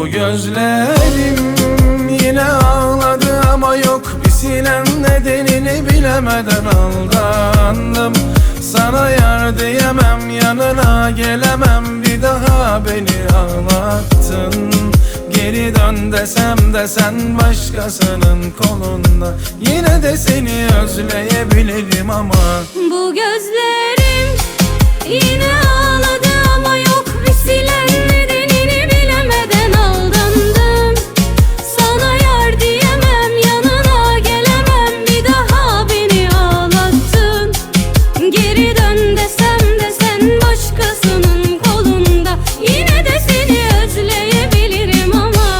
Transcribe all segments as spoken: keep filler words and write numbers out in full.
Bu gözlerim yine ağladı ama yok bir sinem, nedenini bilemeden aldandım. Sana yar diyemem, yanına gelemem, bir daha beni ağlattın. Geri dön desem de sen başkasının kolunda, yine de seni özleyebilirim ama bu gözlerim yine ağladı ama yok bir silen, nedenini bilemeden aldandım. Sana yar diyemem, yanına gelemem, bir daha beni ağlattın. Geri dön desem de sen başkasının kolunda, yine de seni özleyebilirim ama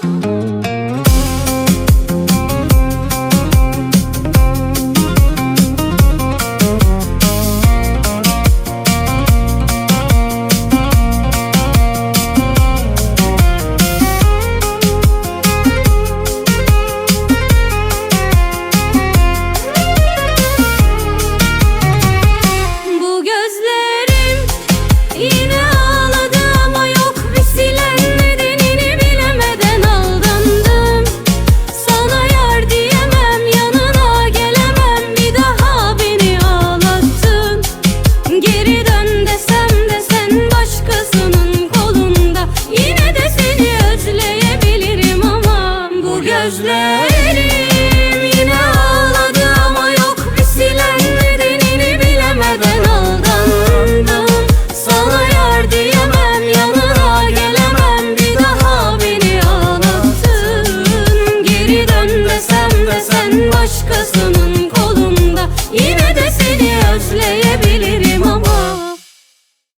yine ağladı ama yok bir silen, nedenini bilemeden aldandım. Sana yar diyemem, yanına gelemem, bir daha beni ağlattın. Geri dön desem de sen başkasının kolunda, yine de seni özleyebilirim ama bu gözlerim yine ağladı ama yok bir silen, nedenini bilemeden aldandım. Sana yar diyemem, yanına gelemem, bir daha beni ağlattın. Geri dön desem de sen başkasının kolunda, yine de seni özleyebilirim.